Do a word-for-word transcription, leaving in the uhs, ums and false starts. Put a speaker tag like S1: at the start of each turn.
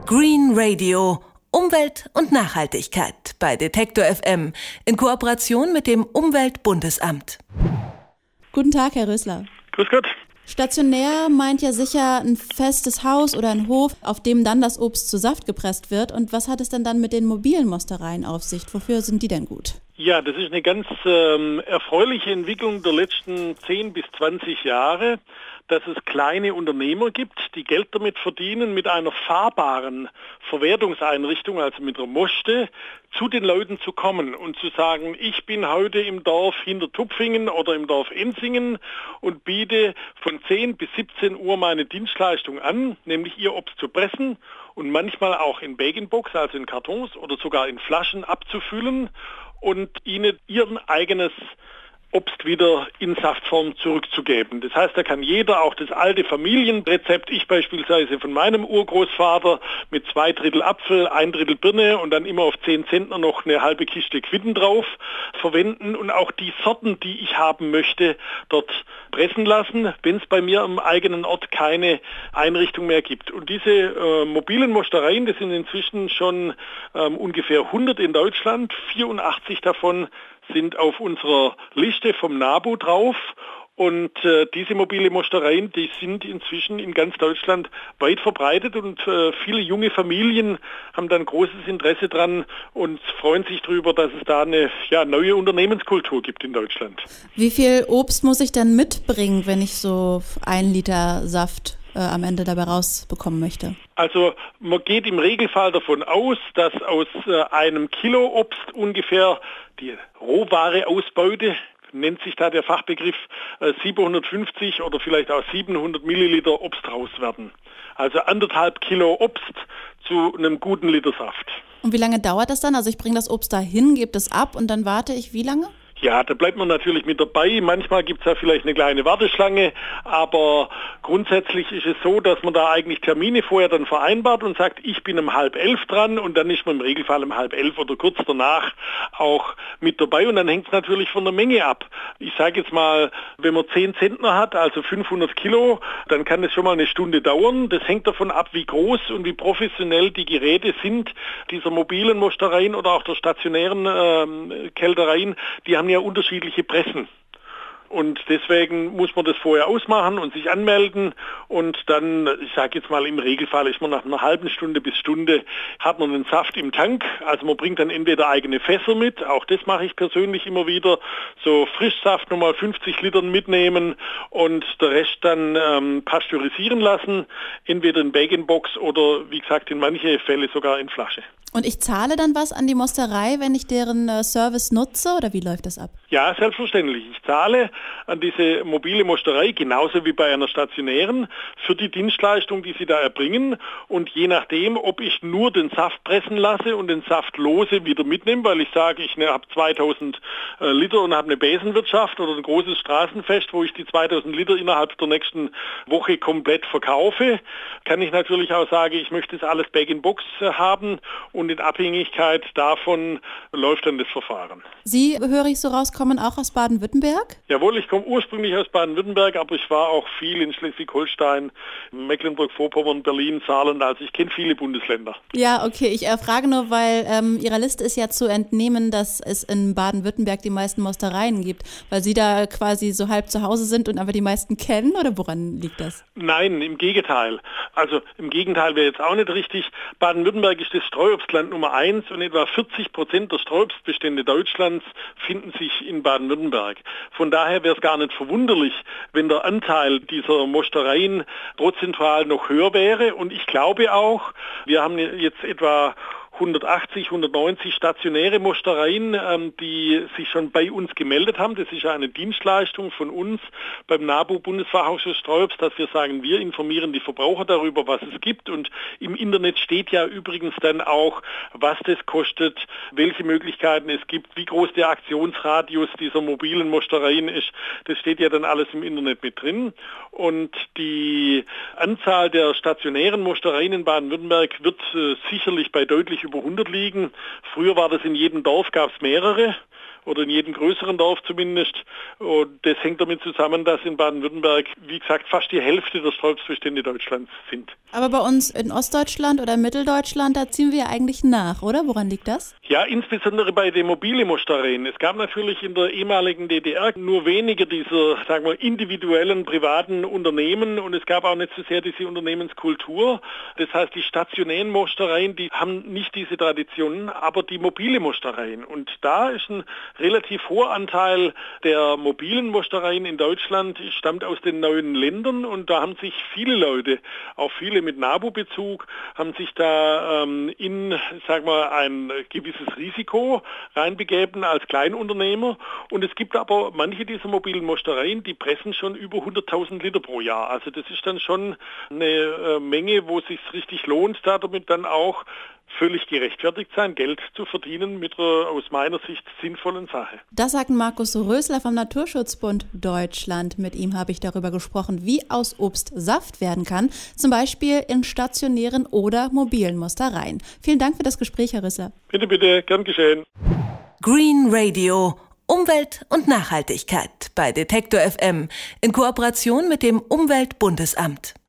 S1: Green Radio. Umwelt und Nachhaltigkeit bei Detektor F M in Kooperation mit dem Umweltbundesamt.
S2: Guten Tag, Herr Rösler.
S3: Grüß Gott.
S2: Stationär meint ja sicher ein festes Haus oder ein Hof, auf dem dann das Obst zu Saft gepresst wird. Und was hat es denn dann mit den mobilen Mostereien auf sich? Wofür sind die denn gut?
S3: Ja, das ist eine ganz ähm, erfreuliche Entwicklung der letzten zehn bis zwanzig Jahre, dass es kleine Unternehmer gibt, die Geld damit verdienen, mit einer fahrbaren Verwertungseinrichtung, also mit einer Moste, zu den Leuten zu kommen und zu sagen, ich bin heute im Dorf Hintertupfingen oder im Dorf Enzingen und biete von zehn bis siebzehn Uhr meine Dienstleistung an, nämlich ihr Obst zu pressen und manchmal auch in Bag-in-Box, also in Kartons oder sogar in Flaschen abzufüllen und ihnen ihr eigenes Obst wieder in Saftform zurückzugeben. Das heißt, da kann jeder auch das alte Familienrezept, ich beispielsweise von meinem Urgroßvater mit zwei Drittel Apfel, ein Drittel Birne und dann immer auf zehn Zentner noch eine halbe Kiste Quitten drauf verwenden und auch die Sorten, die ich haben möchte, dort pressen lassen, wenn es bei mir am eigenen Ort keine Einrichtung mehr gibt. Und diese äh, mobilen Mostereien, das sind inzwischen schon ähm, ungefähr hundert in Deutschland, vierundachtzig davon sind auf unserer Liste vom NABU drauf und äh, diese mobile Mostereien, die sind inzwischen in ganz Deutschland weit verbreitet und äh, viele junge Familien haben dann großes Interesse dran und freuen sich darüber, dass es da eine ja, neue Unternehmenskultur gibt in Deutschland.
S2: Wie viel Obst muss ich denn mitbringen, wenn ich so ein Liter Saft äh, am Ende dabei rausbekommen möchte?
S3: Also man geht im Regelfall davon aus, dass aus äh, einem Kilo Obst ungefähr die Rohware-Ausbeute, nennt sich da der Fachbegriff, äh, siebenhundertfünfzig oder vielleicht auch siebenhundert Milliliter Obst raus werden. Also anderthalb Kilo Obst zu einem guten Liter Saft.
S2: Und wie lange dauert das dann? Also ich bringe das Obst dahin, gebe das ab und dann warte ich wie lange?
S3: Ja, da bleibt man natürlich mit dabei. Manchmal gibt es ja vielleicht eine kleine Warteschlange, aber grundsätzlich ist es so, dass man da eigentlich Termine vorher dann vereinbart und sagt, ich bin um halb elf dran und dann ist man im Regelfall um halb elf oder kurz danach auch mit dabei und dann hängt es natürlich von der Menge ab. Ich sage jetzt mal, wenn man zehn Zentner hat, also fünfhundert Kilo, dann kann es schon mal eine Stunde dauern. Das hängt davon ab, wie groß und wie professionell die Geräte sind, dieser mobilen Mostereien oder auch der stationären äh, Kältereien. Die haben ja unterschiedliche Pressen. Und deswegen muss man das vorher ausmachen und sich anmelden und dann, ich sage jetzt mal im Regelfall, ist man nach einer halben Stunde bis Stunde, hat man den Saft im Tank. Also man bringt dann entweder eigene Fässer mit, auch das mache ich persönlich immer wieder, so Frischsaft nochmal fünfzig Litern mitnehmen und der Rest dann ähm, pasteurisieren lassen, entweder in Bag-in-Box oder wie gesagt in manche Fälle sogar in Flasche.
S2: Und ich zahle dann was an die Mosterei, wenn ich deren äh, Service nutze oder wie läuft das ab?
S3: Ja, selbstverständlich. Ich zahle an diese mobile Mosterei, genauso wie bei einer stationären, für die Dienstleistung, die sie da erbringen. Und je nachdem, ob ich nur den Saft pressen lasse und den Saft lose wieder mitnehme, weil ich sage, ich ne, habe zweitausend äh, Liter und habe eine Besenwirtschaft oder ein großes Straßenfest, wo ich die zweitausend Liter innerhalb der nächsten Woche komplett verkaufe, kann ich natürlich auch sagen, ich möchte das alles Bag-in-Box äh, haben und in Abhängigkeit davon läuft dann das Verfahren.
S2: Sie, höre ich so raus, kommen auch aus Baden-Württemberg?
S3: Jawohl, ich komme ursprünglich aus Baden-Württemberg, aber ich war auch viel in Schleswig-Holstein, Mecklenburg-Vorpommern, Berlin, Saarland, also ich kenne viele Bundesländer.
S2: Ja, okay, ich äh, frage nur, weil ähm, Ihrer Liste ist ja zu entnehmen, dass es in Baden-Württemberg die meisten Mostereien gibt, weil Sie da quasi so halb zu Hause sind und aber die meisten kennen, oder woran liegt das?
S3: Nein, im Gegenteil. Also im Gegenteil wäre jetzt auch nicht richtig. Baden-Württemberg ist das Streuobstland Nummer eins und etwa vierzig Prozent der Streuobstbestände Deutschlands finden sich in Baden-Württemberg. Von daher wäre es gar nicht verwunderlich, wenn der Anteil dieser Mostereien prozentual noch höher wäre. Und ich glaube auch, wir haben jetzt etwa hundertachtzig, hundertneunzig stationäre Mostereien, ähm, die sich schon bei uns gemeldet haben. Das ist ja eine Dienstleistung von uns beim NABU Bundesfachausschuss Streuobst, dass wir sagen, wir informieren die Verbraucher darüber, was es gibt. Und im Internet steht ja übrigens dann auch, was das kostet, welche Möglichkeiten es gibt, wie groß der Aktionsradius dieser mobilen Mostereien ist. Das steht ja dann alles im Internet mit drin. Und die Anzahl der stationären Mostereien in Baden-Württemberg wird äh, sicherlich bei deutlich über hundert liegen. Früher war das in jedem Dorf, gab es mehrere. oder in jedem größeren Dorf zumindest. Und das hängt damit zusammen, dass in Baden-Württemberg, wie gesagt, fast die Hälfte der Stolpsbestände Deutschlands sind.
S2: Aber bei uns in Ostdeutschland oder Mitteldeutschland, da ziehen wir ja eigentlich nach, oder? Woran liegt das?
S3: Ja, insbesondere bei den mobilen Mostereien. Es gab natürlich in der ehemaligen D D R nur wenige dieser, sagen wir, individuellen privaten Unternehmen und es gab auch nicht so sehr diese Unternehmenskultur. Das heißt, die stationären Mostereien, die haben nicht diese Traditionen, aber die mobile Mostereien. Und da ist ein relativ hoher Anteil der mobilen Mostereien in Deutschland, stammt aus den neuen Ländern und da haben sich viele Leute, auch viele mit NABU-Bezug, haben sich da ähm, in, sagen wir, ein gewisses Risiko reinbegeben als Kleinunternehmer. Und es gibt aber manche dieser mobilen Mostereien, die pressen schon über hunderttausend Liter pro Jahr. Also das ist dann schon eine äh, Menge, wo es sich richtig lohnt, da damit dann auch völlig gerechtfertigt sein, Geld zu verdienen mit einer aus meiner Sicht sinnvollen Sache.
S2: Das sagt Markus Rösler vom Naturschutzbund Deutschland. Mit ihm habe ich darüber gesprochen, wie aus Obst Saft werden kann, zum Beispiel in stationären oder mobilen Mostereien. Vielen Dank für das Gespräch, Herr Rösler.
S3: Bitte, bitte, gern geschehen.
S1: Green Radio. Umwelt und Nachhaltigkeit bei Detektor F M in Kooperation mit dem Umweltbundesamt.